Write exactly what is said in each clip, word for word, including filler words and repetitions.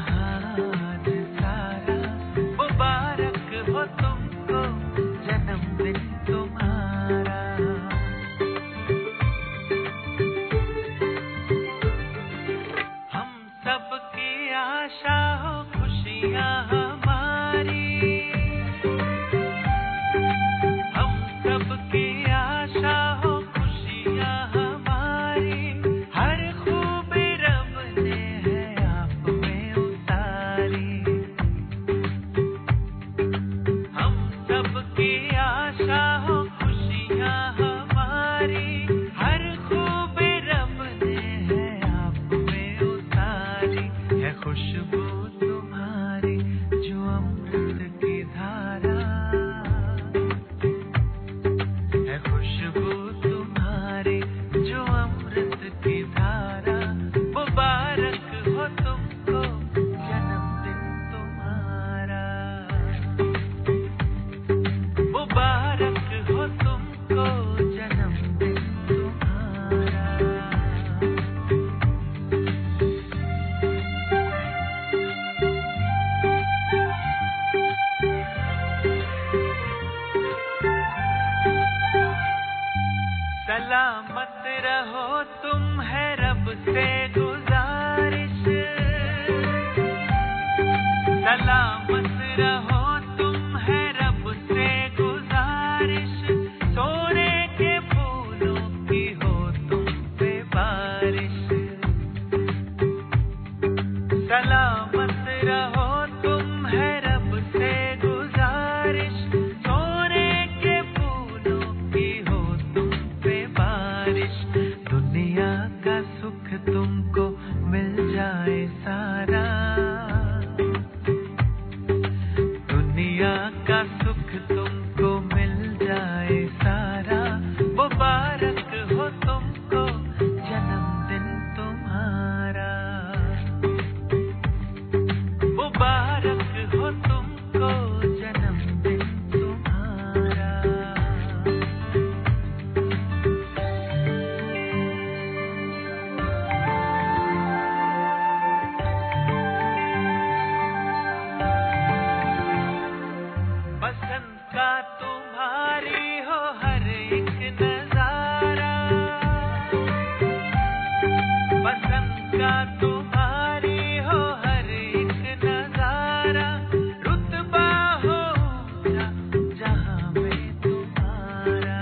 जहाज सारा, मुबारक हो तुमको जन्मदिन तुम्हारा। हम सबकी आशा हो खुशियाँ हमारी, हम सबकी आशा हो खुशियाँ हमारी, हर खूबी रब ने है आप में उतारी। हम सबकी आशा हो खुशियाँ हमारी, हर खूबी रब ने है आप में उतारी। है खुशबू तुम्हारी जो अमृत की धारा, है खुशबू तुम्हारी जो अमृत की धारा, मुबारक हो तुमको जन्मदिन तुम्हारा, मुबारक हो तुमको जन्मदिन तुम्हारा। सलामत रहो तुम है रब से गुजारिश, सलामत रहो तुम है रब से गुजारिश, सोने के फूलों की हो तुम पे बारिश। सलामत रहो तुम है रब से गुजारिश, सोने के फूलों की हो तुम पे बारिश। दुनिया का सुख तुमको मिल जाए सारा, दुनिया का सुख तुमको मिल जाए सारा, मुबारक हो तुमको जन्मदिन तुम्हारा, मुबारक हो तुमको जन्मदिन तुम्हारा। बसंत का तुम्हारी हो हर एक नजारा, बसंत का तुम्हारी हो हर एक नजारा, रुतबा हो ऊंचा जहां में तुम्हारा।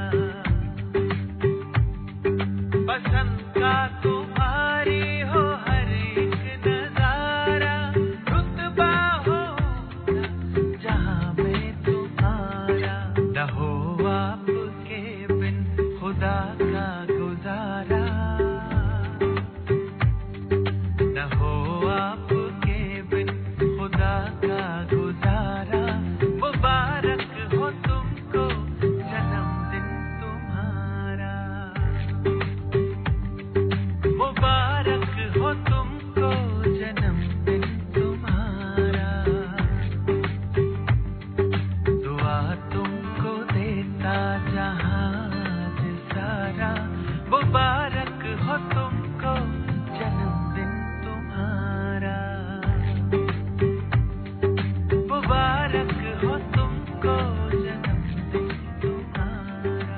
बसंत का तुम्हारी हो हर एक नजारा, रुतबा हो ऊंचा जहां में तुम्हारा। न हो आपके बिन खुदा का गुजारा, न हो आपके बिन खुदा का गुजारा, मुबारक हो तुमको जन्मदिन तुम्हारा, मुबारक हो तुमको जन्मदिन तुम्हारा। दुआ तुमको देता जहाज सारा, मुबारक हो तुमको जन्मदिन तुम्हारा, मुबारक हो तुमको जन्मदिन तुम्हारा,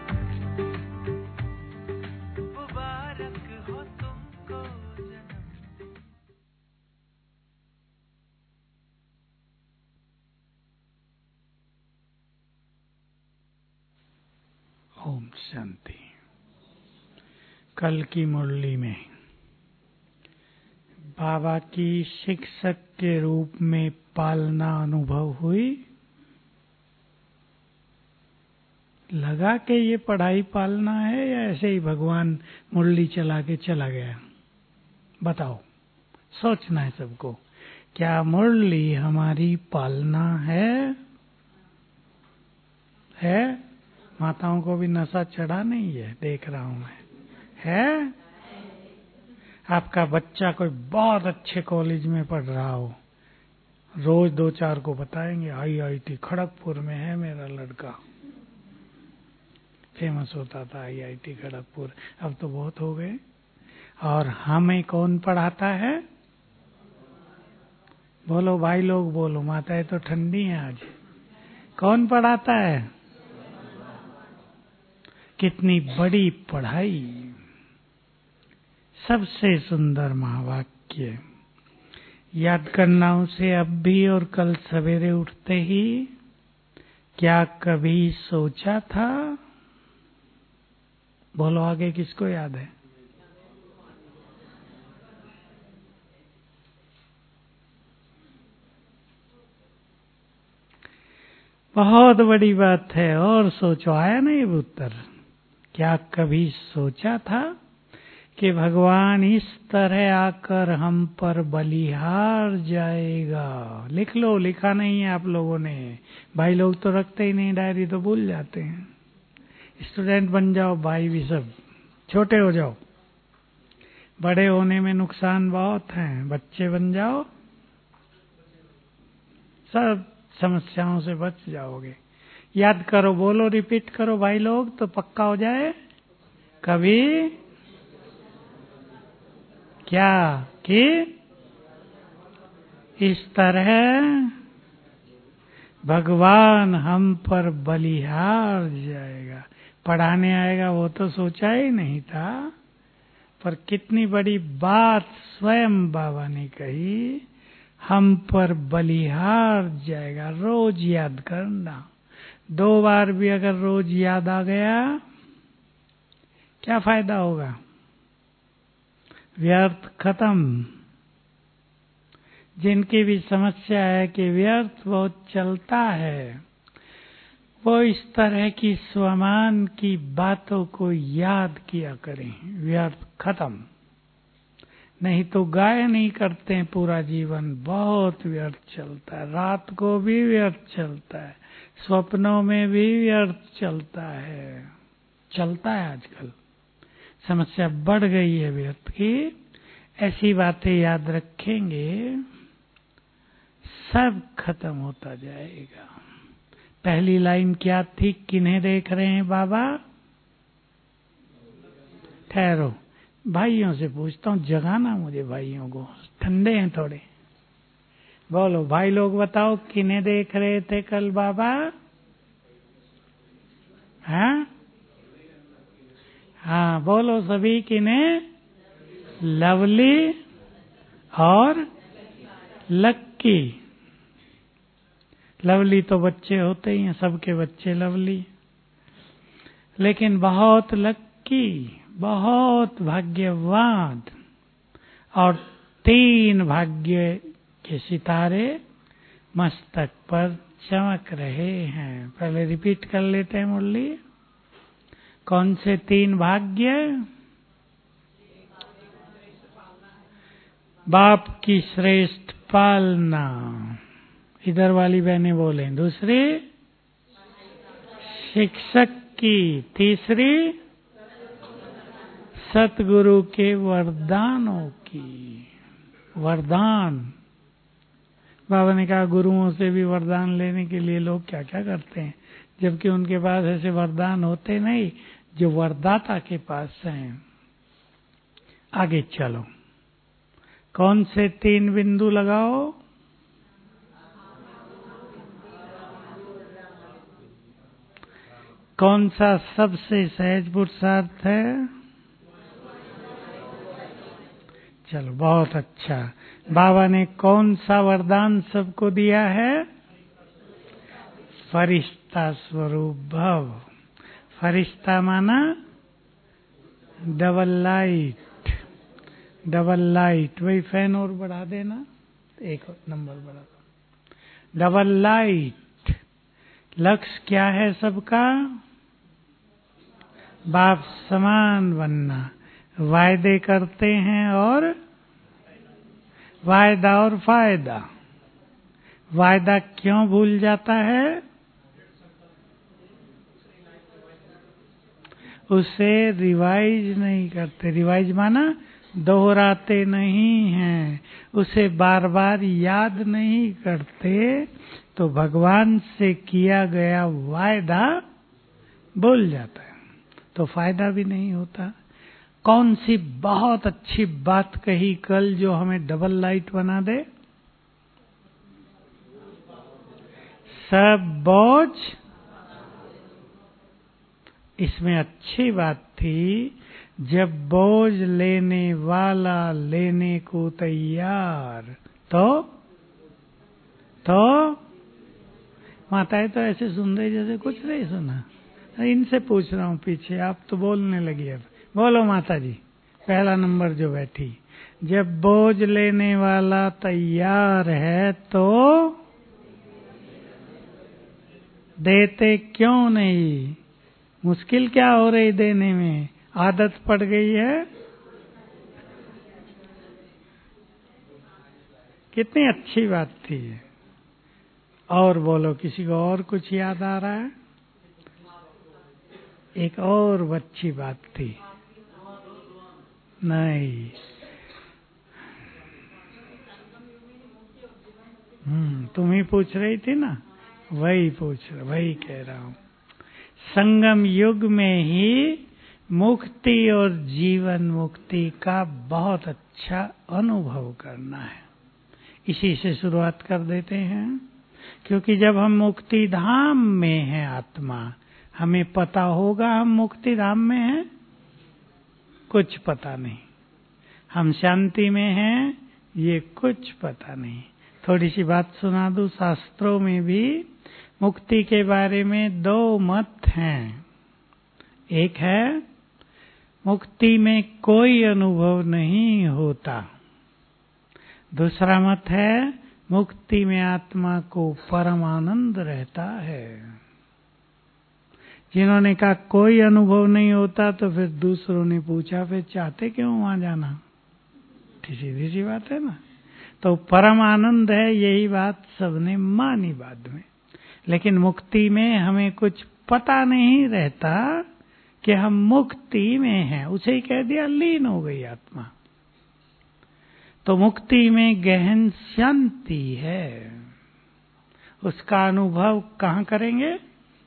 मुबारक हो तुमको जन्मदिन। ओम शांति। कल की मुरली में बाबा की शिक्षक के रूप में पालना अनुभव हुई। लगा कि ये पढ़ाई पालना है या ऐसे ही भगवान मुरली चला के चला गया? बताओ, सोचना है सबको। क्या मुरली हमारी पालना है? है? माताओं को भी नशा चढ़ा नहीं है, देख रहा हूं मैं। है? आपका बच्चा कोई बहुत अच्छे कॉलेज में पढ़ रहा हो, रोज दो चार को बताएंगे आई आई टी खड़गपुर में है मेरा लड़का, फेमस होता था आई आई टी खड़गपुर, अब तो बहुत हो गए। और हमें कौन पढ़ाता है? बोलो भाई लोग, बोलो। माताएं तो ठंडी हैं आज। कौन पढ़ाता है? कितनी बड़ी पढ़ाई। सबसे सुंदर महावाक्य याद करना उसे अब भी और कल सवेरे उठते ही। क्या कभी सोचा था? बोलो आगे किसको याद है? बहुत बड़ी बात है। और सोचो, आया नहीं उत्तर? क्या कभी सोचा था कि भगवान इस तरह आकर हम पर बलिहार जाएगा? लिख लो, लिखा नहीं है आप लोगों ने। भाई लोग तो रखते ही नहीं डायरी, तो भूल जाते हैं। स्टूडेंट बन जाओ भाई भी, सब छोटे हो जाओ। बड़े होने में नुकसान बहुत हैं। बच्चे बन जाओ, सब समस्याओं से बच जाओगे। याद करो, बोलो, रिपीट करो भाई लोग, तो पक्का हो जाए। कभी क्या कि इस तरह भगवान हम पर बलिहार जाएगा, पढ़ाने आएगा, वो तो सोचा ही नहीं था। पर कितनी बड़ी बात स्वयं बाबा ने कही, हम पर बलिहार जाएगा। रोज याद करना। दो बार भी अगर रोज याद आ गया, क्या फायदा होगा? व्यर्थ खत्म। जिनकी भी समस्या है कि व्यर्थ बहुत चलता है, वो इस तरह की स्वमान की बातों को याद किया करें। व्यर्थ खत्म। नहीं तो गाय नहीं करते हैं पूरा जीवन, बहुत व्यर्थ चलता है। रात को भी व्यर्थ चलता है, स्वप्नों में भी व्यर्थ चलता है। चलता है आजकल। समस्या बढ़ गई है व्यर्थ की। ऐसी बातें याद रखेंगे, सब खत्म होता जाएगा। पहली लाइन क्या थी? किन्हें देख रहे हैं बाबा? ठहरो, भाइयों से पूछता हूँ, जगाना मुझे भाइयों को, ठंडे हैं थोड़े। बोलो भाई लोग, बताओ किन्हें देख रहे थे कल बाबा? हाँ हाँ, बोलो सभी किन्हें? लवली और लक्की। लवली तो बच्चे होते ही हैं, सबके बच्चे लवली, लेकिन बहुत लक्की, बहुत भाग्यवान। और तीन भाग्य के सितारे मस्तक पर चमक रहे हैं। पहले रिपीट कर लेते हैं मुरली। कौन से तीन भाग्य? बाप की श्रेष्ठ पालना, इधर वाली बहनें बोले। दूसरी शिक्षक की। तीसरी सतगुरु के वरदानों की। वरदान, बाबा ने कहा गुरुओं से भी वरदान लेने के लिए लोग क्या क्या करते हैं, जबकि उनके पास ऐसे वरदान होते नहीं जो वरदाता के पास हैं। आगे चलो, कौन से तीन बिंदु लगाओ? कौन सा सबसे सहज पुरुषार्थ है? चलो बहुत अच्छा। बाबा ने कौन सा वरदान सबको दिया है? फरिश्ता स्वरूप भव। फरिश्ता माना डबल लाइट। डबल लाइट, वही फैन और बढ़ा देना, एक नंबर बढ़ा दो। Double light. लक्ष्य क्या है सबका? बाप समान बनना। वायदे करते हैं और वायदा और फायदा। वायदा क्यों भूल जाता है? उसे रिवाइज नहीं करते। रिवाइज माना दोहराते नहीं हैं, उसे बार बार याद नहीं करते, तो भगवान से किया गया वायदा भूल जाता है, तो फायदा भी नहीं होता। कौन सी बहुत अच्छी बात कही कल जो हमें डबल लाइट बना दे? सब बोझ। इसमें अच्छी बात थी, जब बोझ लेने वाला लेने को तैयार, तो तो माताएं तो ऐसे सुन रही जैसे कुछ नहीं सुना। इनसे पूछ रहा हूँ पीछे, आप तो बोलने लगी। अब बोलो माता जी, पहला नंबर जो बैठी, जब बोझ लेने वाला तैयार है तो देते क्यों नहीं? मुश्किल क्या हो रही देने में? आदत पड़ गई है। कितनी अच्छी बात थी। और बोलो, किसी को और कुछ याद आ रहा है? एक और अच्छी बात थी। नहीं, हम्म तुम ही पूछ रही थी ना, वही पूछ वही कह रहा हूँ। संगम युग में ही मुक्ति और जीवन मुक्ति का बहुत अच्छा अनुभव करना है। इसी से शुरुआत कर देते हैं, क्योंकि जब हम मुक्ति धाम में हैं आत्मा, हमें पता होगा हम मुक्ति धाम में हैं, कुछ पता नहीं। हम शांति में हैं, ये कुछ पता नहीं। थोड़ी सी बात सुना दूं, शास्त्रों में भी मुक्ति के बारे में दो मत हैं। एक है मुक्ति में कोई अनुभव नहीं होता, दूसरा मत है मुक्ति में आत्मा को परम आनंद रहता है। जिन्होंने कहा कोई अनुभव नहीं होता, तो फिर दूसरों ने पूछा फिर चाहते क्यों वहां जाना? सीधी सी बात है ना। तो परम आनंद है, यही बात सबने मानी बाद में। लेकिन मुक्ति में हमें कुछ पता नहीं रहता कि हम मुक्ति में हैं, उसे ही कह दिया लीन हो गई आत्मा। तो मुक्ति में गहन शांति है, उसका अनुभव कहाँ करेंगे?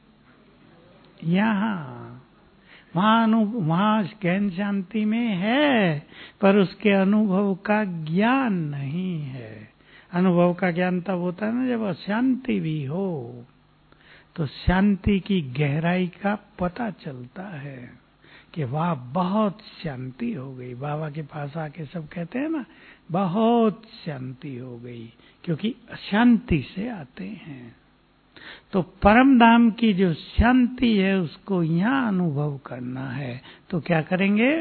यहाँ। वहाँ अनु वहाँ गहन शांति में है, पर उसके अनुभव का ज्ञान नहीं है। अनुभव का ज्ञान तब होता है ना जब अशांति भी हो, तो शांति की गहराई का पता चलता है कि वाह बहुत शांति हो गई। बाबा के पास आके सब कहते हैं ना बहुत शांति हो गई, क्योंकि अशांति से आते हैं। तो परम धाम की जो शांति है उसको यहाँ अनुभव करना है, तो क्या करेंगे?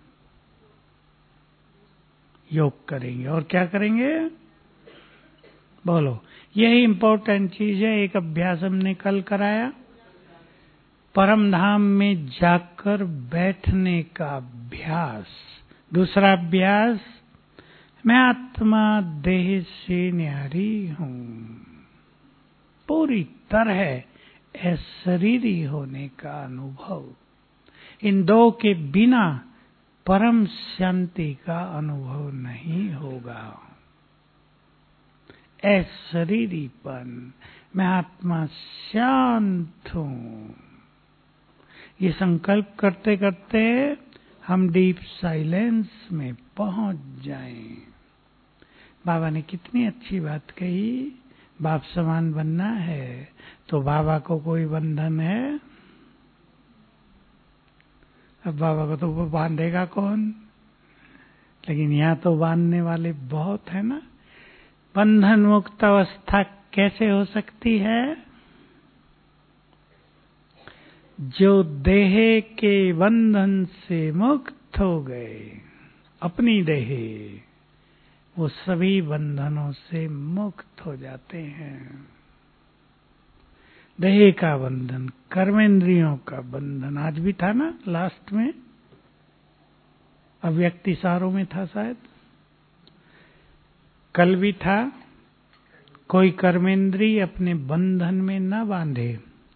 योग करेंगे। और क्या करेंगे? बोलो, यही इंपॉर्टेंट चीज है। एक अभ्यास हमने कल कराया, परम धाम में जाकर बैठने का अभ्यास। दूसरा अभ्यास, मैं आत्मा देह से न्यारी हूं, पूरी तरह अशरीरी होने का अनुभव। इन दो के बिना परम शांति का अनुभव नहीं होगा। अशरीरीपन, मैं आत्मा शांत हूं, ये संकल्प करते करते हम डीप साइलेंस में पहुंच जाएं। बाबा ने कितनी अच्छी बात कही, बाप समान बनना है तो बाबा को कोई बंधन है? अब बाबा को तो बांधेगा कौन? लेकिन यहाँ तो बांधने वाले बहुत है ना। बंधन मुक्त अवस्था कैसे हो सकती है? जो देह के बंधन से मुक्त हो गए, अपनी देह, वो सभी बंधनों से मुक्त हो जाते हैं। देह का बंधन, कर्मेंद्रियों का बंधन, आज भी था ना लास्ट में, अव्यक्ति सारों में था शायद, कल भी था। कोई कर्मेंद्रिय अपने बंधन में न बांधे।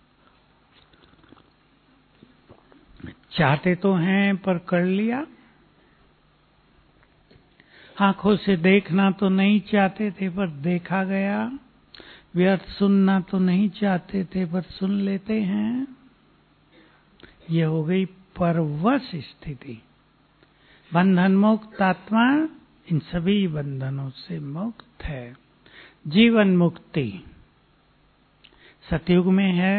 चाहते तो हैं पर कर लिया। आंखों से देखना तो नहीं चाहते थे पर देखा गया। व्यर्थ सुनना तो नहीं चाहते थे पर सुन लेते हैं। ये हो गई परवश स्थिति। बंधन मुक्त आत्मा इन सभी बंधनों से मुक्त है। जीवन मुक्ति, सतयुग में है,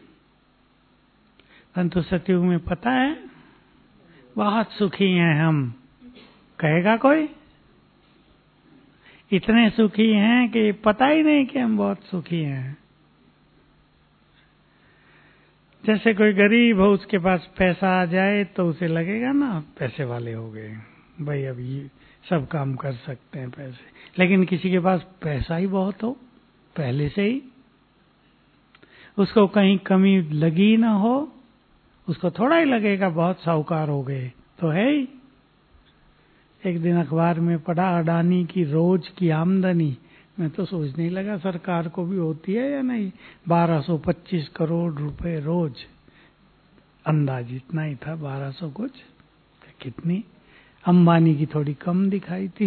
परंतु सतयुग में पता है बहुत सुखी हैं हम, कहेगा कोई? इतने सुखी हैं कि पता ही नहीं कि हम बहुत सुखी हैं। जैसे कोई गरीब हो, उसके पास पैसा आ जाए तो उसे लगेगा ना पैसे वाले हो गए, भाई अब ये सब काम कर सकते हैं पैसे। लेकिन किसी के पास पैसा ही बहुत हो पहले से ही, उसको कहीं कमी लगी ना हो, उसको थोड़ा ही लगेगा बहुत साहूकार हो गए, तो है ही। एक दिन अखबार में पढ़ा, अडानी की रोज की आमदनी, मैं तो सोचने ही लगा सरकार को भी होती है या नहीं, बारह सौ पच्चीस करोड़ रुपए रोज, अंदाज इतना ही था, बारह सौ कुछ, कितनी। अंबानी की थोड़ी कम दिखाई थी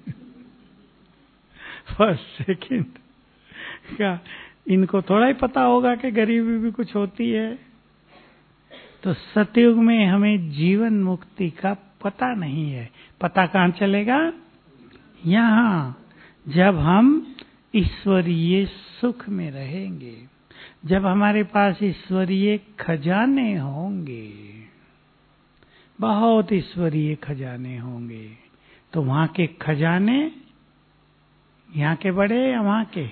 फर्स्ट सेकंड क्या इनको थोड़ा ही पता होगा कि गरीबी भी कुछ होती है। तो सतयुग में हमें जीवन मुक्ति का पता नहीं है। पता कहाँ चलेगा? यहाँ, जब हम ईश्वरीय सुख में रहेंगे, जब हमारे पास ईश्वरीय खजाने होंगे, बहुत ईश्वरीय खजाने होंगे, तो वहां के खजाने यहाँ के बड़े या वहां के?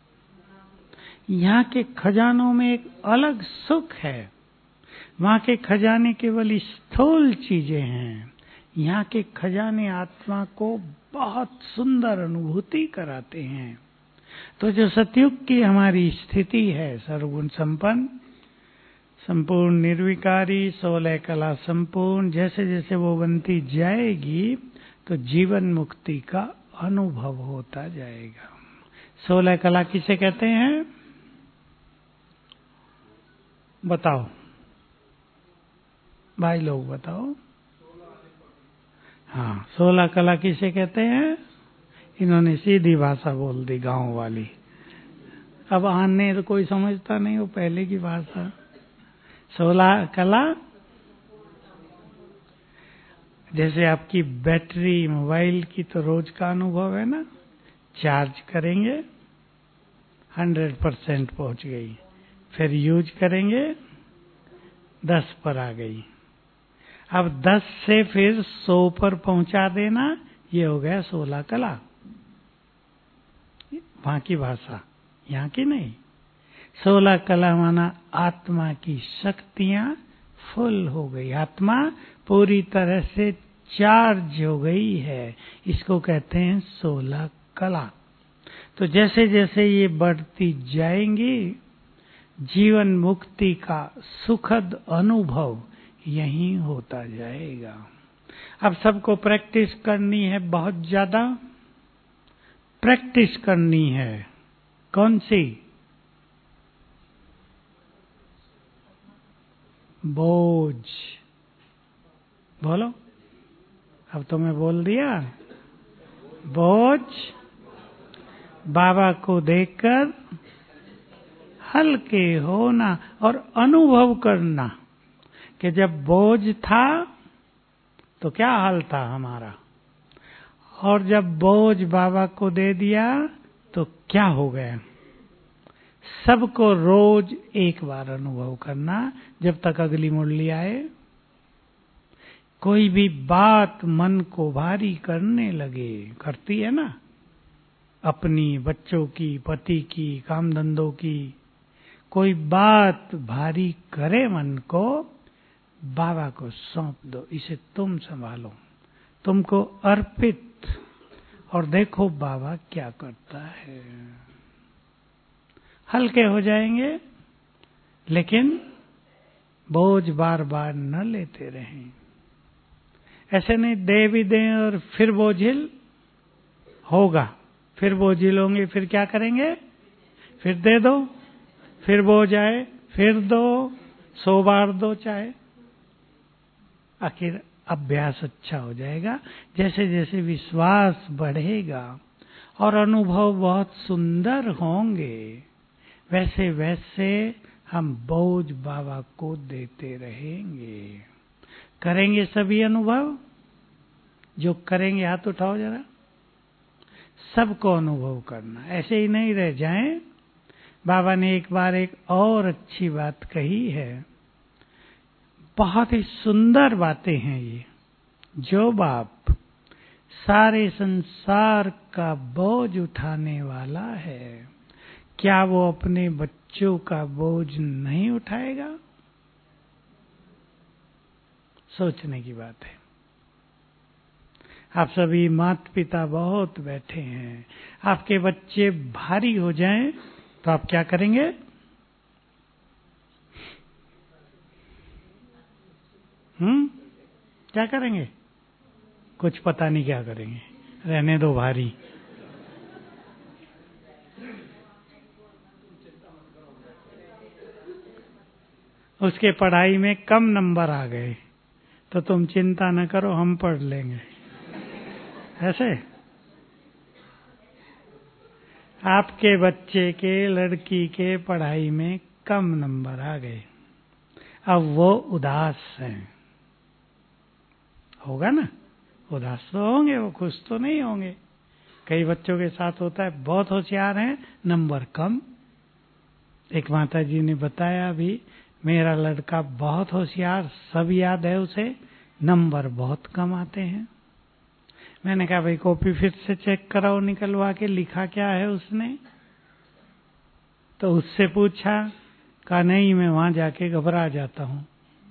यहाँ के खजानों में एक अलग सुख है। वहां के खजाने केवल स्थूल चीजें हैं, यहाँ के खजाने आत्मा को बहुत सुंदर अनुभूति कराते हैं। तो जो सतयुग की हमारी स्थिति है, सर्वगुण संपन्न, संपूर्ण निर्विकारी, सोलह कला संपूर्ण, जैसे जैसे वो बनती जाएगी तो जीवन मुक्ति का अनुभव होता जाएगा। सोलह कला किसे कहते हैं बताओ भाई लोग, बताओ। हाँ, सोलह कला किसे कहते हैं? इन्होंने सीधी भाषा बोल दी, गांव वाली। अब आने तो कोई समझता नहीं, वो पहले की भाषा। सोलह कला जैसे आपकी बैटरी मोबाइल की तो रोज का अनुभव है ना, चार्ज करेंगे हंड्रेड परसेंट पहुंच गई, फिर यूज करेंगे दस पर आ गई, अब दस से फिर सौ पर पहुंचा देना, ये हो गया सोलह कला। वहां की भाषा, यहाँ की नहीं। सोलह कला माना आत्मा की शक्तियां फुल हो गई, आत्मा पूरी तरह से चार्ज हो गई है, इसको कहते हैं सोलह कला। तो जैसे जैसे ये बढ़ती जाएंगी, जीवन मुक्ति का सुखद अनुभव यही होता जाएगा। अब सबको प्रैक्टिस करनी है, बहुत ज्यादा प्रैक्टिस करनी है। कौन सी? बोझ। बोलो, अब तो मैं बोल दिया। बोझ बाबा को देखकर हल्के होना और अनुभव करना कि जब बोझ था तो क्या हाल था हमारा, और जब बोझ बाबा को दे दिया तो क्या हो गया। सबको रोज एक बार अनुभव करना, जब तक अगली मुरली आए। कोई भी बात मन को भारी करने लगे, करती है ना, अपनी, बच्चों की, पति की, काम धंधों की, कोई बात भारी करे मन को, बाबा को सौंप दो, इसे तुम संभालो, तुमको अर्पित, और देखो बाबा क्या करता है। हल्के हो जाएंगे, लेकिन बोझ बार बार न लेते रहें। ऐसे नहीं दे भी दें और फिर बोझिल होगा, फिर बोझिल होंगे, फिर क्या करेंगे? फिर दे दो, फिर बोझ आए, फिर दो, सौ बार दो चाहे, आखिर अभ्यास अच्छा हो जाएगा। जैसे जैसे विश्वास बढ़ेगा और अनुभव बहुत सुंदर होंगे, वैसे वैसे हम बोझ बाबा को देते रहेंगे। करेंगे सभी अनुभव? जो करेंगे हाथ उठाओ जरा। सबको अनुभव करना, ऐसे ही नहीं रह जाएं। बाबा ने एक बार एक और अच्छी बात कही है, बहुत ही सुंदर बातें हैं ये। जो बाप सारे संसार का बोझ उठाने वाला है, क्या वो अपने बच्चों का बोझ नहीं उठाएगा? सोचने की बात है। आप सभी माता पिता बहुत बैठे हैं, आपके बच्चे भारी हो जाएं तो आप क्या करेंगे? हम्म क्या करेंगे? कुछ पता नहीं क्या करेंगे, रहने दो भारी। उसके पढ़ाई में कम नंबर आ गए तो तुम चिंता न करो, हम पढ़ लेंगे। ऐसे आपके बच्चे के, लड़की के पढ़ाई में कम नंबर आ गए, अब वो उदास हैं, होगा ना? उदास तो होंगे, वो खुश तो नहीं होंगे। कई बच्चों के साथ होता है, बहुत होशियार हैं, नंबर कम। एक माता जी ने बताया अभी, मेरा लड़का बहुत होशियार, सब याद है उसे, नंबर बहुत कम आते हैं। मैंने कहा भाई कॉपी फिर से चेक कराओ निकलवा के, लिखा क्या है उसने? तो उससे पूछा, कहा नहीं, मैं वहां जाके घबरा जाता हूं।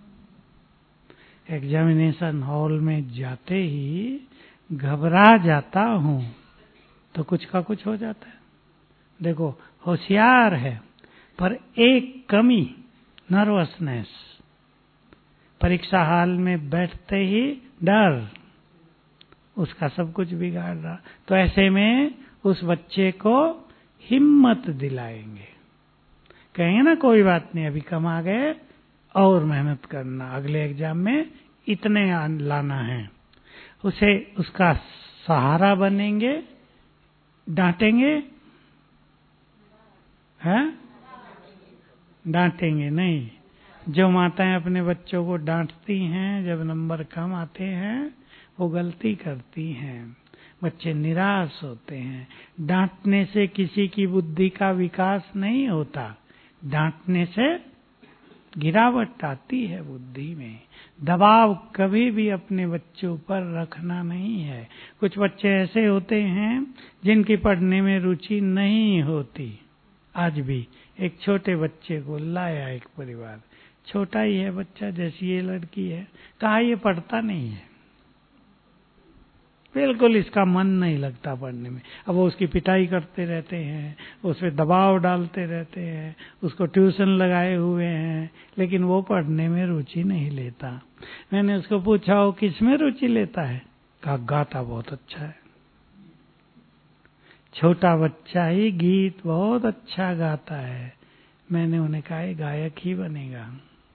एग्जामिनेशन हॉल में जाते ही घबरा जाता हूं, तो कुछ का कुछ हो जाता है। देखो होशियार है पर एक कमी, नर्वसनेस, परीक्षा हॉल में बैठते ही डर, उसका सब कुछ बिगाड़ रहा। तो ऐसे में उस बच्चे को हिम्मत दिलाएंगे, कहेंगे ना कोई बात नहीं, अभी कम आ गए और मेहनत करना, अगले एग्जाम में इतने लाना है। उसे उसका सहारा बनेंगे, डांटेंगे? हैं? डांटेंगे नहीं। जो माताएं अपने बच्चों को डांटती हैं जब नंबर कम आते हैं, वो गलती करती हैं, बच्चे निराश होते हैं। डांटने से किसी की बुद्धि का विकास नहीं होता, डांटने से गिरावट आती है बुद्धि में। दबाव कभी भी अपने बच्चों पर रखना नहीं है। कुछ बच्चे ऐसे होते हैं जिनकी पढ़ने में रुचि नहीं होती। आज भी एक छोटे बच्चे को लाया एक परिवार, छोटा ही है बच्चा, जैसी ये लड़की है, कहा ये पढ़ता नहीं है, बिल्कुल इसका मन नहीं लगता पढ़ने में। अब वो उसकी पिटाई करते रहते हैं, उस पर दबाव डालते रहते हैं, उसको ट्यूशन लगाए हुए हैं, लेकिन वो पढ़ने में रुचि नहीं लेता। मैंने उसको पूछा वो किस में रुचि लेता है? कहा गाता बहुत अच्छा है। छोटा बच्चा ही गीत बहुत अच्छा गाता है। मैंने उन्हें कहा ये गायक ही बनेगा।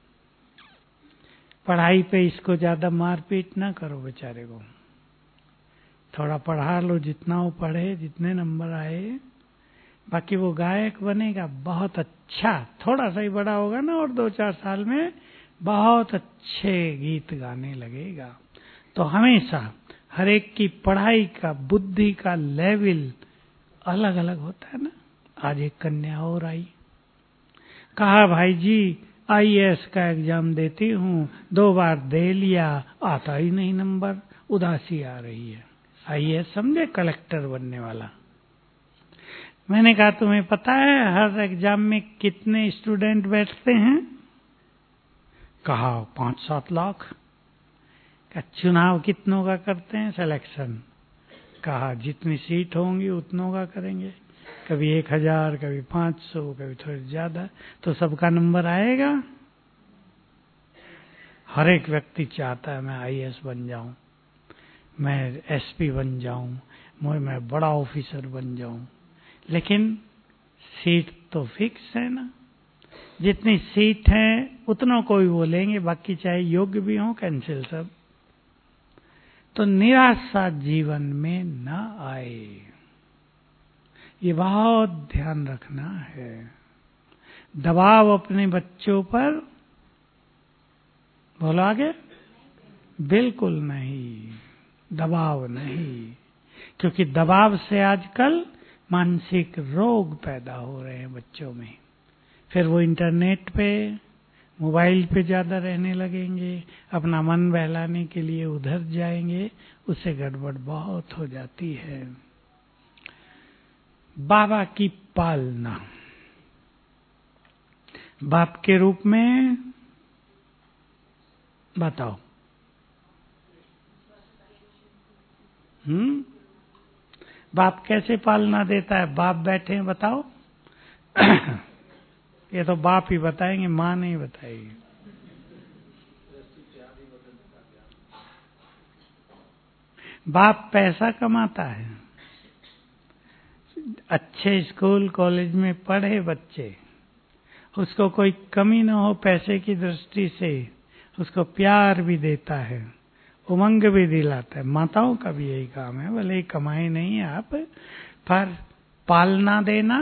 पढ़ाई पे इसको ज्यादा मारपीट ना करो बेचारे को, थोड़ा पढ़ा लो, जितना वो पढ़े, जितने नंबर आए, बाकी वो गायक बनेगा बहुत अच्छा। थोड़ा सा ही बड़ा होगा ना और दो चार साल में बहुत अच्छे गीत गाने लगेगा। तो हमेशा हर एक की पढ़ाई का, बुद्धि का लेवल अलग अलग होता है ना। आज एक कन्या और आई, कहा भाई जी आई ए एस का एग्जाम देती हूँ, दो बार दे लिया, आता ही नहीं नंबर, उदासी आ रही है। आई ए एस समझे, कलेक्टर बनने वाला। मैंने कहा तुम्हें पता है हर एग्जाम में कितने स्टूडेंट बैठते हैं? कहा पांच सात लाख। कहा चुनाव कितनों का करते हैं सिलेक्शन? कहा जितनी सीट होंगी उतनों का करेंगे, कभी एक हजार, कभी पांच सौ, कभी थोड़ी ज्यादा, तो सबका नंबर आएगा। हर एक व्यक्ति चाहता है मैं आई ए एस बन जाऊं, मैं एस पी बन जाऊं, मैं बड़ा ऑफिसर बन जाऊं, लेकिन सीट तो फिक्स है ना। जितनी सीट है उतना कोई बोलेंगे, बाकी चाहे योग्य भी हो कैंसिल सब। तो निराशा जीवन में न आए, ये बहुत ध्यान रखना है। दबाव अपने बच्चों पर, बोलो आगे, बिल्कुल नहीं, दबाव नहीं, क्योंकि दबाव से आजकल मानसिक रोग पैदा हो रहे हैं बच्चों में। फिर वो इंटरनेट पे, मोबाइल पे ज्यादा रहने लगेंगे, अपना मन बहलाने के लिए उधर जाएंगे, उससे गड़बड़ बहुत हो जाती है। बाबा की पालना, बाप के रूप में बताओ। हम्म बाप कैसे पालना देता है? बाप बैठे हैं, बताओ। ये तो बाप ही बताएंगे, माँ नहीं बताएगी। बाप पैसा कमाता है, अच्छे स्कूल कॉलेज में पढ़े बच्चे, उसको कोई कमी ना हो पैसे की दृष्टि से, उसको प्यार भी देता है, उमंग भी दिलाता है। माताओं का भी यही काम है, भले ही कमाई नहीं है आप, पर पालना देना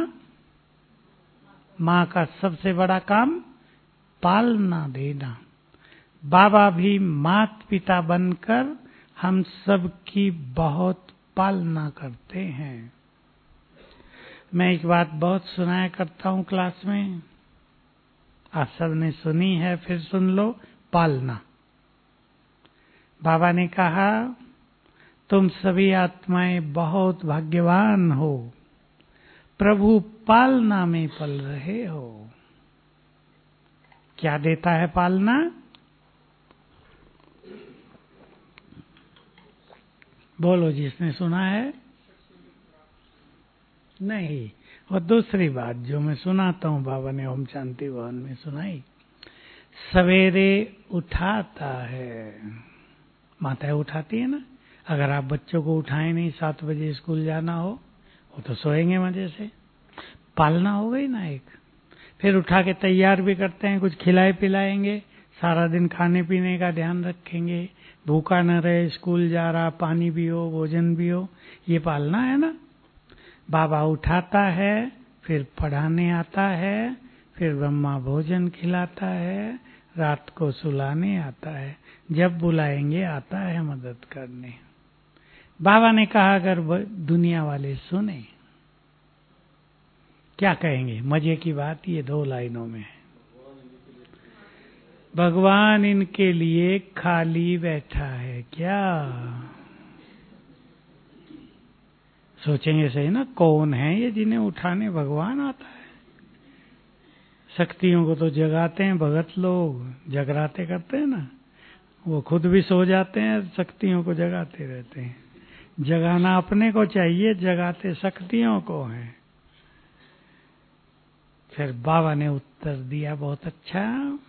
माँ का सबसे बड़ा काम, पालना देना। बाबा भी माता पिता बनकर हम सब की बहुत पालना करते हैं। मैं एक बात बहुत सुनाया करता हूँ क्लास में, आप सब ने सुनी है, फिर सुन लो। पालना, बाबा ने कहा तुम सभी आत्माएं बहुत भाग्यवान हो, प्रभु पालना में पल रहे हो। क्या देता है पालना? बोलो जिसने सुना है। नहीं, वो दूसरी बात जो मैं सुनाता हूँ, बाबा ने ओम शांति भवन में सुनाई। सवेरे उठाता है, माताएं उठाती है ना। अगर आप बच्चों को उठाएं नहीं, सात बजे स्कूल जाना हो, वो तो सोएंगे मजे से। पालना हो गई ना एक। फिर उठा के तैयार भी करते हैं, कुछ खिलाए पिलाएंगे, सारा दिन खाने पीने का ध्यान रखेंगे, भूखा न रहे, स्कूल जा रहा, पानी भी हो, भोजन भी हो, ये पालना है ना। बाबा उठाता है, फिर पढ़ाने आता है, फिर ब्रह्मा भोजन खिलाता है, रात को सुलाने आता है, जब बुलाएंगे आता है मदद करने। बाबा ने कहा अगर दुनिया वाले सुने क्या कहेंगे? मजे की बात ये दो लाइनों में है, भगवान इनके लिए खाली बैठा है क्या? सोचेंगे सही ना, कौन है ये जिन्हें उठाने भगवान आता है? शक्तियों को तो जगाते हैं भगत लोग, जगराते करते हैं ना, वो खुद भी सो जाते हैं, शक्तियों को जगाते रहते हैं। जगाना अपने को चाहिए, जगाते शक्तियों को हैं। फिर बाबा ने उत्तर दिया बहुत अच्छा,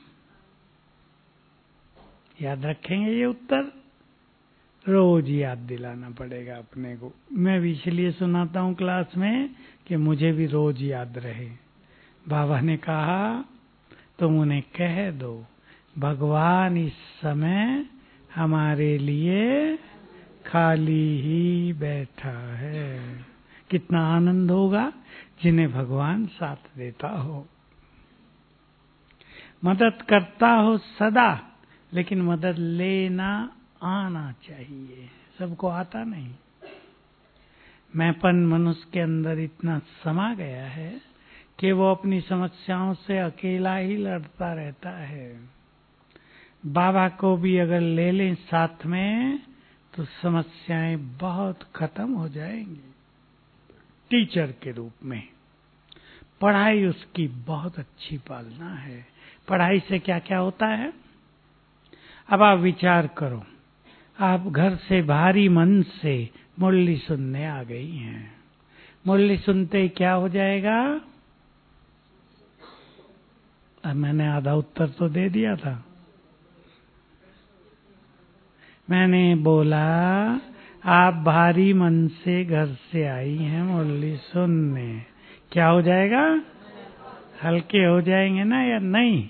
याद रखेंगे ये उत्तर, रोज याद दिलाना पड़ेगा अपने को। मैं भी इसलिए सुनाता हूँ क्लास में कि मुझे भी रोज याद रहे। बाबा ने कहा तुम उन्हें कह दो भगवान इस समय हमारे लिए खाली ही बैठा है। कितना आनंद होगा जिन्हें भगवान साथ देता हो, मदद करता हो सदा, लेकिन मदद लेना आना चाहिए। सबको आता नहीं। मैंपन मनुष्य के अंदर इतना समा गया है कि वो अपनी समस्याओं से अकेला ही लड़ता रहता है। बाबा को भी अगर ले लें साथ में तो समस्याएं बहुत खत्म हो जाएंगी। टीचर के रूप में पढ़ाई उसकी बहुत अच्छी पालना है। पढ़ाई से क्या क्या होता है? अब आप विचार करो, आप घर से भारी मन से मुरली सुनने आ गई हैं। मुरली सुनते ही क्या हो जाएगा? अब मैंने आधा उत्तर तो दे दिया था। मैंने बोला आप भारी मन से घर से आई हैं मुरली सुनने, क्या हो जाएगा? हल्के हो जाएंगे ना या नहीं?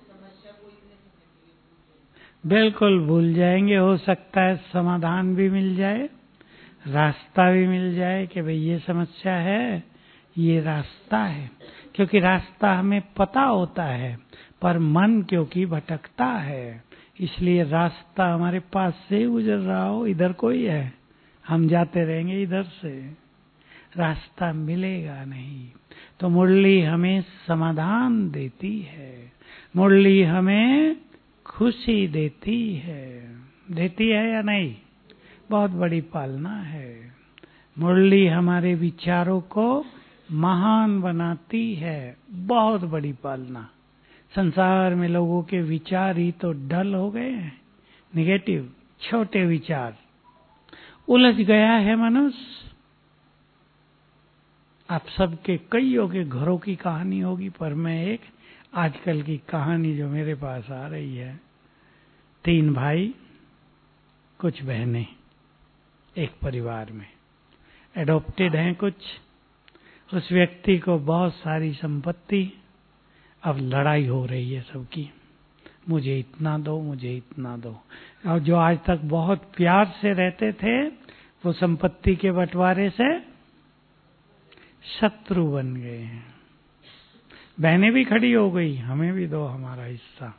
बिल्कुल भूल जाएंगे। हो सकता है समाधान भी मिल जाए, रास्ता भी मिल जाए कि भाई ये समस्या है, ये रास्ता है। क्योंकि रास्ता हमें पता होता है, पर मन क्योंकि भटकता है, इसलिए रास्ता हमारे पास से गुजर रहा हो, इधर कोई है, हम जाते रहेंगे इधर से। रास्ता मिलेगा नहीं। तो मुरली हमें समाधान देती है, मुरली हमें खुशी देती है। देती है या नहीं? बहुत बड़ी पालना है। मुरली हमारे विचारों को महान बनाती है, बहुत बड़ी पालना। संसार में लोगों के विचार ही तो डल हो गए हैं, निगेटिव, छोटे विचार। उलझ गया है मनुष्य। आप सबके कईयों के घरों की कहानी होगी, पर मैं एक आजकल की कहानी जो मेरे पास आ रही है। तीन भाई, कुछ बहनें, एक परिवार में एडॉप्टेड हैं कुछ। उस व्यक्ति को बहुत सारी संपत्ति, अब लड़ाई हो रही है सबकी, मुझे इतना दो, मुझे इतना दो। और जो आज तक बहुत प्यार से रहते थे, वो संपत्ति के बंटवारे से शत्रु बन गए हैं। बहनें भी खड़ी हो गई, हमें भी दो हमारा हिस्सा।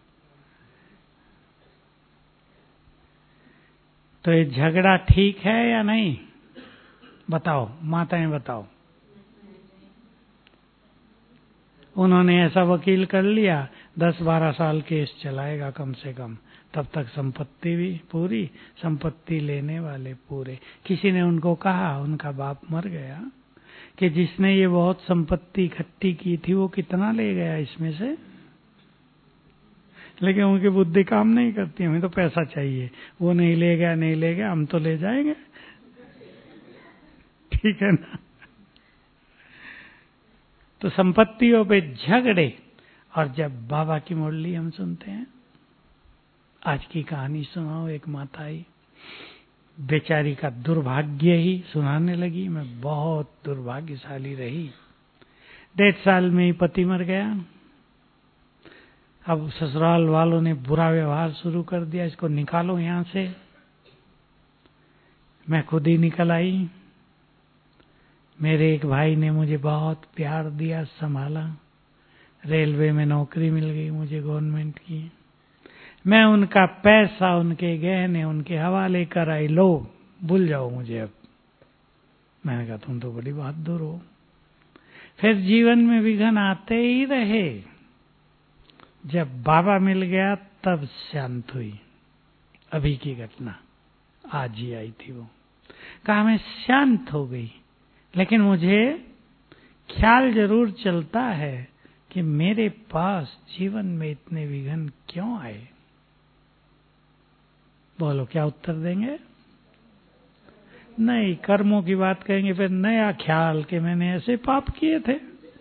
तो ये झगड़ा ठीक है या नहीं? बताओ माताएं, बताओ। उन्होंने ऐसा वकील कर लिया, दस बारह साल केस चलाएगा कम से कम, तब तक संपत्ति भी पूरी, संपत्ति लेने वाले पूरे। किसी ने उनको कहा, उनका बाप मर गया, कि जिसने ये बहुत संपत्ति इकट्ठी की थी वो कितना ले गया इसमें से। लेकिन उनकी बुद्धि काम नहीं करती, हमें तो पैसा चाहिए। वो नहीं ले गया, नहीं ले गया, हम तो ले जाएंगे, ठीक है ना। तो संपत्तियों पे झगड़े। और जब बाबा की मुरली हम सुनते हैं, आज की कहानी सुनाओ, एक माता आई, बेचारी का दुर्भाग्य ही सुनाने लगी। मैं बहुत दुर्भाग्यशाली रही, डेढ़ साल में ही पति मर गया। अब ससुराल वालों ने बुरा व्यवहार शुरू कर दिया, इसको निकालो यहां से। मैं खुद ही निकल आई। मेरे एक भाई ने मुझे बहुत प्यार दिया, संभाला, रेलवे में नौकरी मिल गई मुझे गवर्नमेंट की। मैं उनका पैसा, उनके गहने उनके हवाले कर आई, लो भूल जाओ मुझे अब। मैंने कहा तुम तो बड़ी बहादुर हो। फिर जीवन में विघ्न आते ही रहे। जब बाबा मिल गया तब शांत हुई। अभी की घटना आज ही आई थी वो। कहा मैं शांत हो गई, लेकिन मुझे ख्याल जरूर चलता है कि मेरे पास जीवन में इतने विघ्न क्यों आए। बोलो क्या उत्तर देंगे? नहीं, कर्मों की बात कहेंगे, फिर नया ख्याल कि मैंने ऐसे पाप किए थे।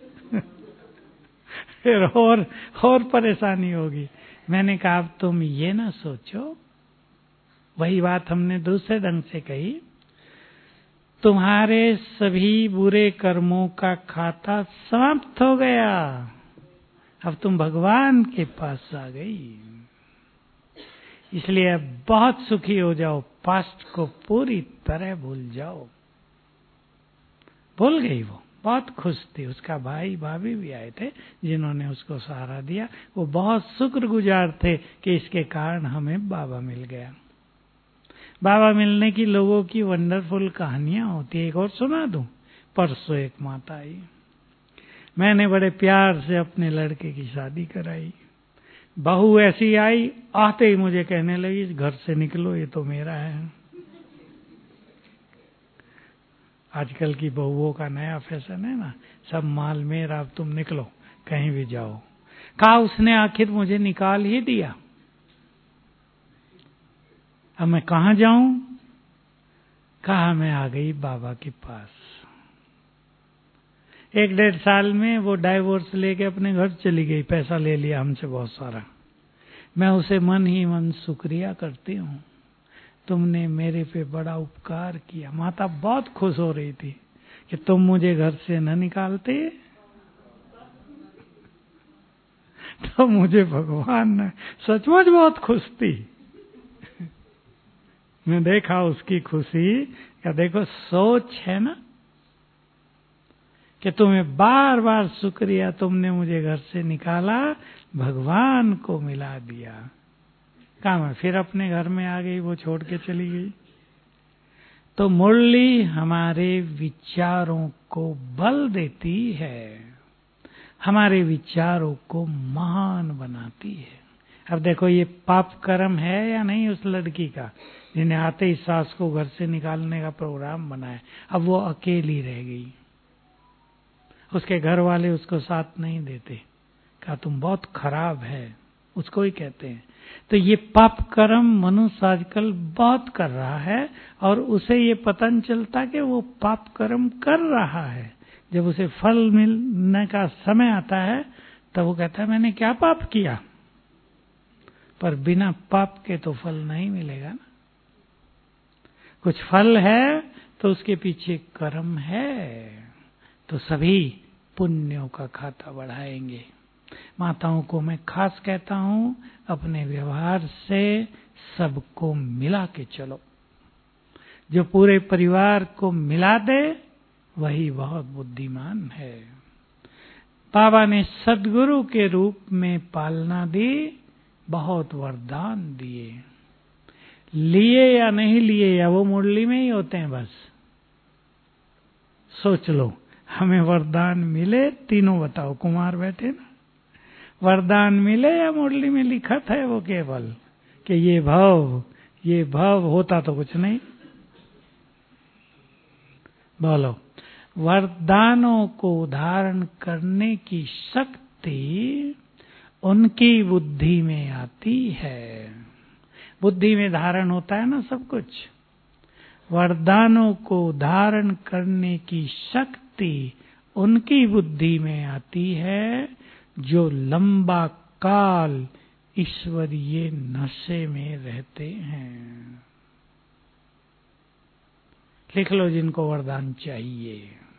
फिर और और परेशानी होगी। मैंने कहा अब तुम ये ना सोचो, वही बात हमने दूसरे ढंग से कही, तुम्हारे सभी बुरे कर्मों का खाता समाप्त हो गया, अब तुम भगवान के पास आ गई। इसलिए अब बहुत सुखी हो जाओ, पास्ट को पूरी तरह भूल जाओ। भूल गई वो, बहुत खुश थी। उसका भाई भाभी भी आए थे जिन्होंने उसको सहारा दिया। वो बहुत शुक्रगुजार थे कि इसके कारण हमें बाबा मिल गया। बाबा मिलने की लोगों की वंडरफुल कहानियां होती है। एक और सुना दूं। परसों एक माता आई, मैंने बड़े प्यार से अपने लड़के की शादी कराई। बहू ऐसी आई, आते ही मुझे कहने लगी घर से निकलो, ये तो मेरा है। आजकल की बहुओं का नया फैशन है ना, सब माल मेरा, अब तुम निकलो कहीं भी जाओ। कहा उसने आखिर मुझे निकाल ही दिया, अब मैं कहां जाऊं? कहा मैं आ गई बाबा के पास। एक डेढ़ साल में वो डाइवोर्स लेके अपने घर चली गई, पैसा ले लिया हमसे बहुत सारा। मैं उसे मन ही मन शुक्रिया करती हूँ, तुमने मेरे पे बड़ा उपकार किया। माता बहुत खुश हो रही थी कि तुम मुझे घर से न निकालते तो मुझे भगवान ने, सचमुच बहुत खुश थी। मैं देखा उसकी खुशी, क्या देखो सोच है ना, कि तुम्हें बार बार शुक्रिया, तुमने मुझे घर से निकाला, भगवान को मिला दिया। कहा मैं फिर अपने घर में आ गई, वो छोड़ के चली गई। तो मुरली हमारे विचारों को बल देती है, हमारे विचारों को महान बनाती है। अब देखो ये पाप कर्म है या नहीं उस लड़की का, जिन्हें आते ही सास को घर से निकालने का प्रोग्राम बनाया। अब वो अकेली रह गई, उसके घर वाले उसको साथ नहीं देते, कहा तुम बहुत खराब है, उसको ही कहते हैं। तो ये पाप कर्म मनुष्य आजकल बहुत कर रहा है और उसे ये पता नहीं चलता कि वो पाप कर्म कर रहा है। जब उसे फल मिलने का समय आता है तब वो कहता है मैंने क्या पाप किया, पर बिना पाप के तो फल नहीं मिलेगा ना। कुछ फल है तो उसके पीछे कर्म है, तो सभी पुण्यों का खाता बढ़ाएंगे। माताओं को मैं खास कहता हूं, अपने व्यवहार से सबको मिला के चलो। जो पूरे परिवार को मिला दे वही बहुत बुद्धिमान है। बाबा ने सद्गुरु के रूप में पालना दी, बहुत वरदान दिए, लिए या नहीं लिए या वो मुरली में ही होते हैं बस। सोच लो, हमें वरदान मिले, तीनों बताओ, कुमार बैठे ना, वरदान मिले या मुरली में लिखत है वो केवल कि ये भव ये भव, होता तो कुछ नहीं। बोलो, वरदानों को धारण करने की शक्ति उनकी बुद्धि में आती है। बुद्धि में धारण होता है ना सब कुछ। वरदानों को धारण करने की शक्ति उनकी बुद्धि में आती है जो लंबा काल ईश्वरीय नशे में रहते हैं। लिख लो जिनको वरदान चाहिए।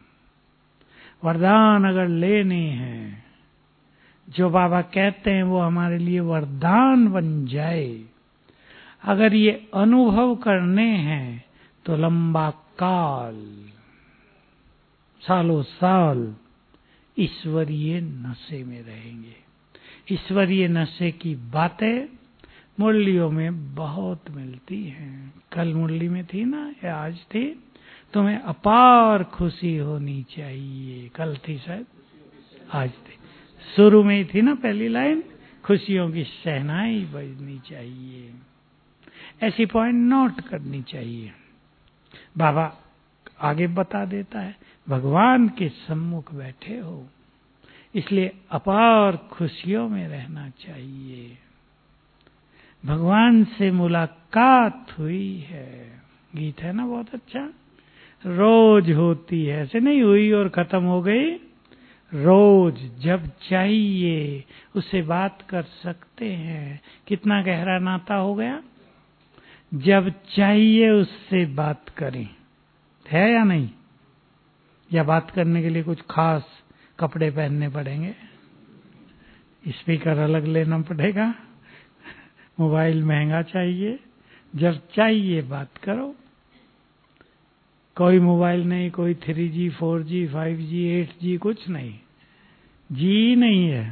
वरदान अगर लेने हैं, जो बाबा कहते हैं वो हमारे लिए वरदान बन जाए, अगर ये अनुभव करने हैं तो लंबा काल, सालों साल ईश्वरीय नशे में रहेंगे। ईश्वरीय नशे की बातें मुरलियों में बहुत मिलती हैं। कल मुरली में थी ना या आज थी? तुम्हें अपार खुशी होनी चाहिए। कल थी शायद, आज थी। शुरू में ही थी ना पहली लाइन, खुशियों की शहनाई बजनी चाहिए। ऐसी पॉइंट नोट करनी चाहिए। बाबा आगे बता देता है, भगवान के सम्मुख बैठे हो, इसलिए अपार खुशियों में रहना चाहिए। भगवान से मुलाकात हुई है, गीत है ना बहुत अच्छा, रोज होती है, ऐसे नहीं हुई और खत्म हो गई। रोज जब चाहिए उससे बात कर सकते हैं। कितना गहरा नाता हो गया। जब चाहिए उससे बात करें, है या नहीं? या बात करने के लिए कुछ खास कपड़े पहनने पड़ेंगे, स्पीकर अलग लेना पड़ेगा, मोबाइल महंगा चाहिए? जब चाहिए बात करो। कोई मोबाइल नहीं, कोई three G, four G, five G, eight G, कुछ नहीं, जी नहीं है,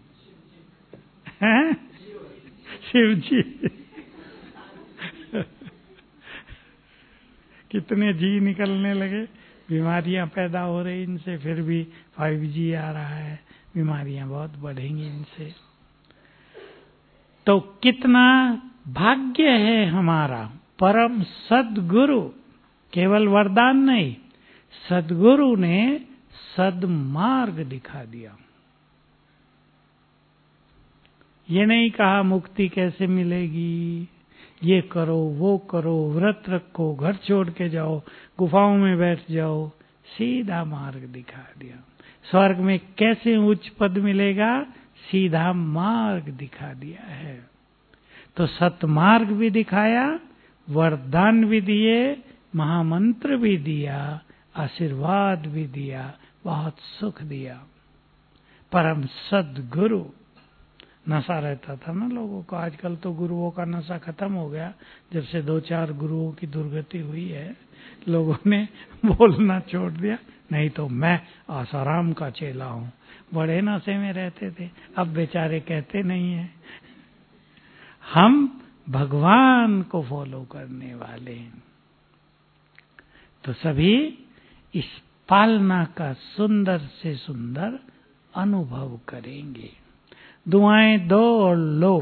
हैं? शिव जी कितने जी निकलने लगे, बीमारियां पैदा हो रही इनसे, फिर भी फाइव जी आ रहा है, बीमारियां बहुत बढ़ेंगी इनसे। तो कितना भाग्य है हमारा, परम सद्गुरु, केवल वरदान नहीं, सद्गुरु ने सद्मार्ग दिखा दिया। ये नहीं कहा मुक्ति कैसे मिलेगी, ये करो वो करो, व्रत रखो, घर छोड़ के जाओ, गुफाओं में बैठ जाओ, सीधा मार्ग दिखा दिया। स्वर्ग में कैसे उच्च पद मिलेगा, सीधा मार्ग दिखा दिया है। तो सतमार्ग भी दिखाया, वरदान भी दिए, महामंत्र भी दिया, आशीर्वाद भी दिया, बहुत सुख दिया। परम सद्गुरु। नशा रहता था ना लोगों को, आजकल तो गुरुओं का नशा खत्म हो गया। जब से दो चार गुरुओं की दुर्गति हुई है, लोगों ने बोलना छोड़ दिया। नहीं तो मैं आसाराम का चेला हूँ, बड़े नशे में रहते थे, अब बेचारे कहते नहीं है। हम भगवान को फॉलो करने वाले हैं। तो सभी इस पालना का सुंदर से सुंदर अनुभव करेंगे। दुआएं दो और लो।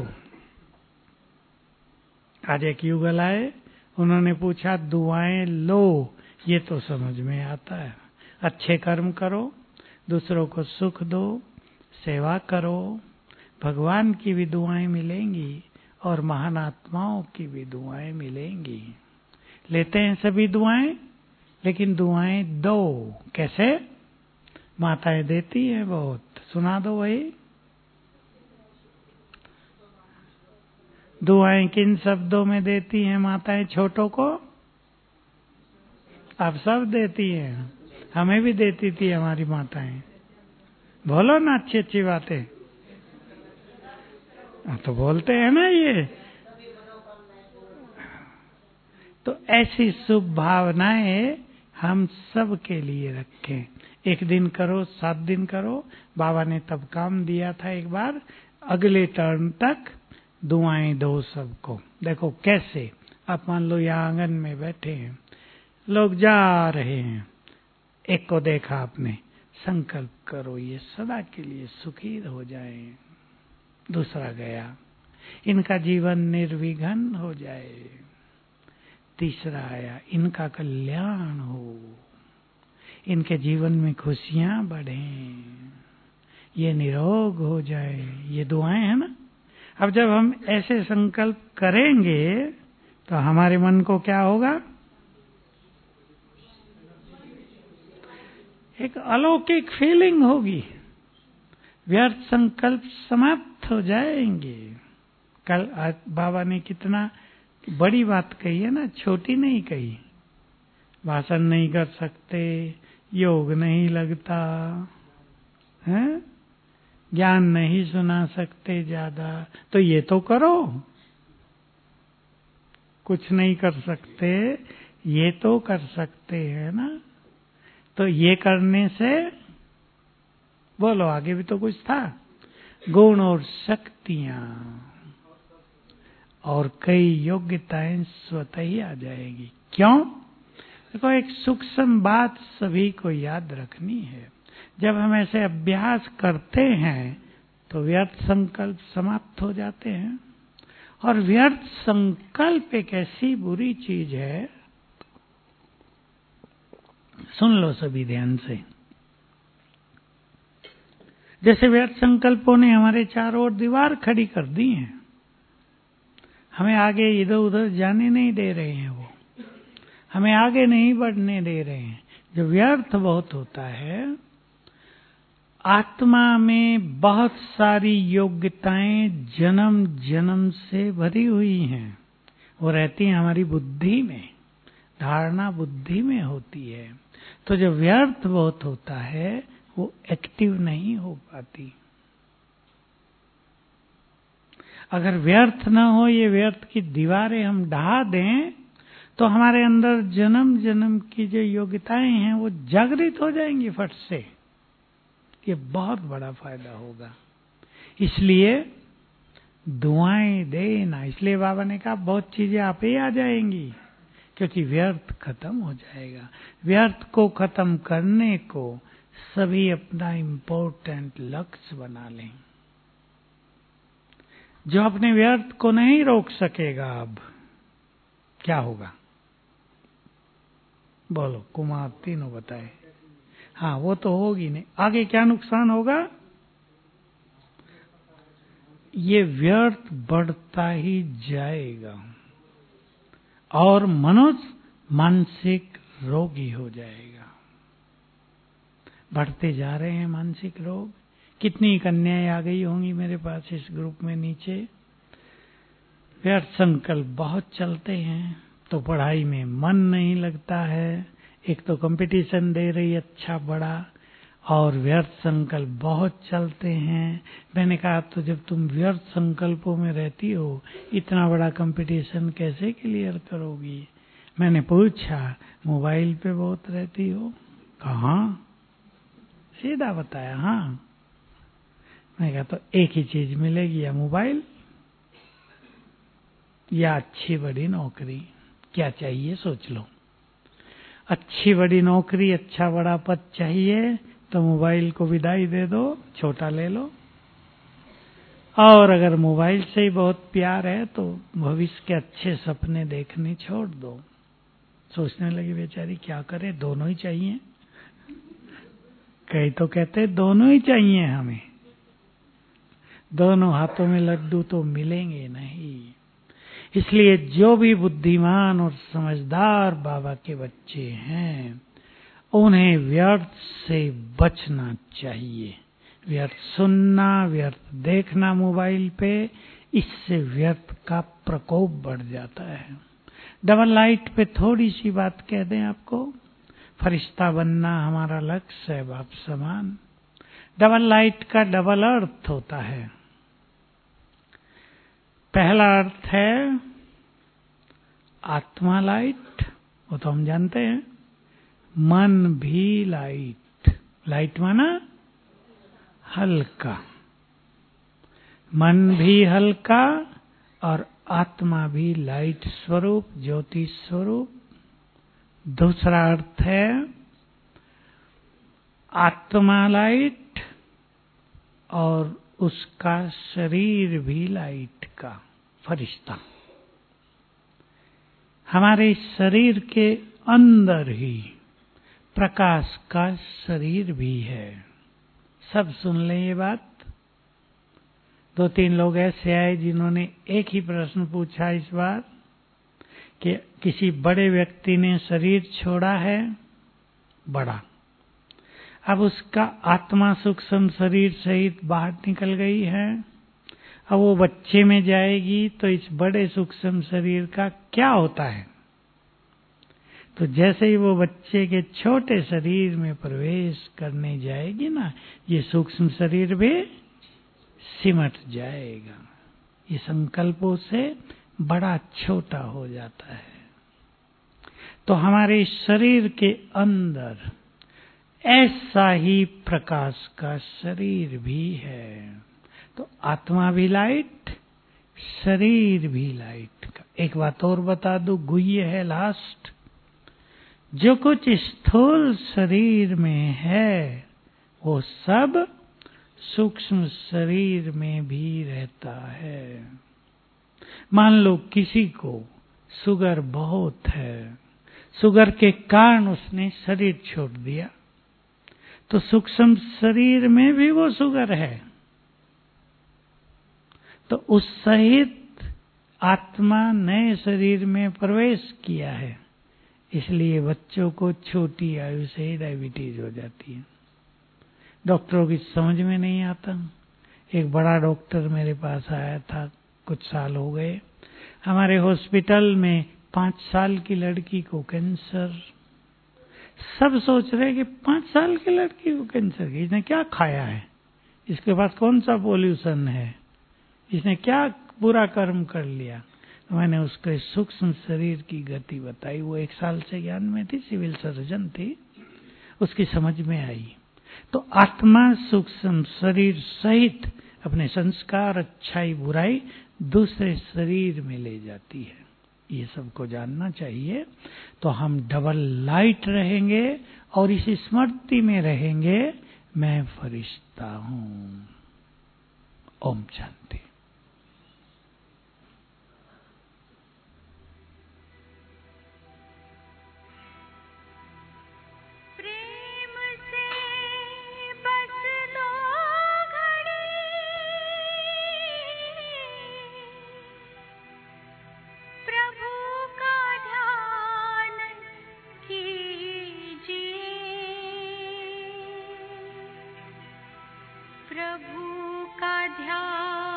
आज एक युगल आए, उन्होंने पूछा दुआएं लो, ये तो समझ में आता है। अच्छे कर्म करो, दूसरों को सुख दो, सेवा करो, भगवान की भी दुआएं मिलेंगी और महान आत्माओं की भी दुआएं मिलेंगी। लेते हैं सभी दुआएं, लेकिन दुआएं दो। कैसे? माताएं देती हैं बहुत, सुना दो वही। दुआएं किन शब्दों में देती हैं माताएं छोटों को? आप सब देती हैं, हमें भी देती थी हमारी माताएं। बोलो ना अच्छी अच्छी बातें। तो बोलते हैं ना ये। तो ऐसी शुभ भावनाएं हम सब के लिए रखें। एक दिन करो, सात दिन करो। बाबा ने तब काम दिया था एक बार, अगले टर्न तक दुआएं दो सबको। देखो कैसे, आप मान लो यहाँ आंगन में बैठे हैं, लोग जा रहे हैं, एक को देखा आपने, संकल्प करो ये सदा के लिए सुखी हो जाए। दूसरा गया, इनका जीवन निर्विघ्न हो जाए। तीसरा आया, इनका कल्याण हो, इनके जीवन में खुशियां बढ़ें, ये निरोग हो जाए। ये दुआएं हैं ना। अब जब हम ऐसे संकल्प करेंगे तो हमारे मन को क्या होगा? एक अलौकिक फीलिंग होगी। व्यर्थ संकल्प समाप्त हो जाएंगे। कल आज बाबा ने कितना बड़ी बात कही है ना, छोटी नहीं कही। भाषण नहीं कर सकते, योग नहीं लगता है, ज्ञान नहीं सुना सकते ज्यादा, तो ये तो करो। कुछ नहीं कर सकते, ये तो कर सकते हैं ना। तो ये करने से, बोलो आगे भी तो कुछ था, गुण और शक्तियां और कई योग्यताएं स्वतः ही आ जाएगी। क्यों? देखो एक सूक्ष्म बात सभी को याद रखनी है। जब हम ऐसे अभ्यास करते हैं तो व्यर्थ संकल्प समाप्त हो जाते हैं। और व्यर्थ संकल्प एक ऐसी बुरी चीज है, सुन लो सभी ध्यान से। जैसे व्यर्थ संकल्पों ने हमारे चारों ओर दीवार खड़ी कर दी है, हमें आगे इधर उधर जाने नहीं दे रहे हैं, वो हमें आगे नहीं बढ़ने दे रहे हैं। जो व्यर्थ बहुत होता है, आत्मा में बहुत सारी योग्यताएं जन्म जन्म से भरी हुई हैं, वो रहती हैं हमारी बुद्धि में, धारणा बुद्धि में होती है। तो जो व्यर्थ बहुत होता है वो एक्टिव नहीं हो पाती। अगर व्यर्थ ना हो, ये व्यर्थ की दीवारें हम ढहा दें, तो हमारे अंदर जन्म जन्म की जो योग्यताएं हैं वो जागृत हो जाएंगी फट से। ये बहुत बड़ा फायदा होगा। इसलिए दुआएं देना, इसलिए बाबा ने कहा बहुत चीजें आप ही आ जाएंगी, क्योंकि व्यर्थ खत्म हो जाएगा। व्यर्थ को खत्म करने को सभी अपना इम्पोर्टेंट लक्ष्य बना लें। जो अपने व्यर्थ को नहीं रोक सकेगा, अब क्या होगा? बोलो, कुमार तीनों बताए। हाँ, वो तो होगी नहीं। आगे क्या नुकसान होगा? ये व्यर्थ बढ़ता ही जाएगा और मनुष्य मानसिक रोगी हो जाएगा। बढ़ते जा रहे हैं मानसिक रोग। कितनी कन्याएं आ गई होंगी मेरे पास इस ग्रुप में नीचे। व्यर्थ संकल्प बहुत चलते हैं, तो पढ़ाई में मन नहीं लगता है। एक तो कंपटीशन दे रही अच्छा बड़ा, और व्यर्थ संकल्प बहुत चलते हैं। मैंने कहा तो जब तुम व्यर्थ संकल्पों में रहती हो, इतना बड़ा कंपटीशन कैसे क्लियर करोगी? मैंने पूछा, मोबाइल पे बहुत रहती हो? कहाँ? सीधा बताया, हाँ। मैंने कहा तो एक ही चीज मिलेगी, या मोबाइल या अच्छी बड़ी नौकरी। क्या चाहिए सोच लो। अच्छी बड़ी नौकरी, अच्छा बड़ा पद चाहिए तो मोबाइल को विदाई दे दो, छोटा ले लो। और अगर मोबाइल से ही बहुत प्यार है तो भविष्य के अच्छे सपने देखने छोड़ दो। सोचने लगी बेचारी क्या करे, दोनों ही चाहिए। कई तो कहते दोनों ही चाहिए हमें, दोनों हाथों में लड्डू तो मिलेंगे नहीं। इसलिए जो भी बुद्धिमान और समझदार बाबा के बच्चे हैं उन्हें व्यर्थ से बचना चाहिए। व्यर्थ सुनना, व्यर्थ देखना मोबाइल पे, इससे व्यर्थ का प्रकोप बढ़ जाता है। डबल लाइट पे थोड़ी सी बात कह दें आपको, फरिश्ता बनना हमारा लक्ष्य है बाप समान। डबल लाइट का डबल अर्थ होता है। पहला अर्थ है आत्मा लाइट, वो तो हम जानते हैं। मन भी लाइट, लाइट माना हल्का, मन भी हल्का और आत्मा भी लाइट स्वरूप, ज्योति स्वरूप। दूसरा अर्थ है आत्मा लाइट और उसका शरीर भी लाइट का, फरिश्ता। हमारे शरीर के अंदर ही प्रकाश का शरीर भी है। सब सुन लें ये बात। दो तीन लोग ऐसे आए जिन्होंने एक ही प्रश्न पूछा इस बार कि किसी बड़े व्यक्ति ने शरीर छोड़ा है, बड़ा, अब उसका आत्मा सूक्ष्म शरीर सहित बाहर निकल गई है, अब वो बच्चे में जाएगी तो इस बड़े सूक्ष्म शरीर का क्या होता है? तो जैसे ही वो बच्चे के छोटे शरीर में प्रवेश करने जाएगी ना, ये सूक्ष्म शरीर भी सिमट जाएगा। ये संकल्पों से बड़ा छोटा हो जाता है। तो हमारे शरीर के अंदर ऐसा ही प्रकाश का शरीर भी है। तो आत्मा भी लाइट, शरीर भी लाइट का। एक बात और बता दूं, गुह्य है लास्ट, जो कुछ स्थूल शरीर में है वो सब सूक्ष्म शरीर में भी रहता है। मान लो किसी को शुगर बहुत है, शुगर के कारण उसने शरीर छोड़ दिया, तो सूक्ष्म शरीर में भी वो शुगर है, तो उस सहित आत्मा नए शरीर में प्रवेश किया है। इसलिए बच्चों को छोटी आयु से ही डायबिटीज हो जाती है। डॉक्टरों की समझ में नहीं आता। एक बड़ा डॉक्टर मेरे पास आया था, कुछ साल हो गए। हमारे हॉस्पिटल में पांच साल की लड़की को कैंसर। सब सोच रहे कि पांच साल की लड़की को कैंसर, इसने क्या खाया है, इसके पास कौन सा पॉल्यूशन है, इसने क्या बुरा कर्म कर लिया। तो मैंने उसके सूक्ष्म शरीर की गति बताई। वो एक साल से ज्ञान में थी, सिविल सर्जन थी, उसकी समझ में आई। तो आत्मा सूक्ष्म शरीर सहित अपने संस्कार, अच्छाई, बुराई दूसरे शरीर में ले जाती है। ये सबको जानना चाहिए। तो हम डबल लाइट रहेंगे और इस स्मृति में रहेंगे, मैं फरिश्ता हूं। ओम शांति। प्रभु का ध्यान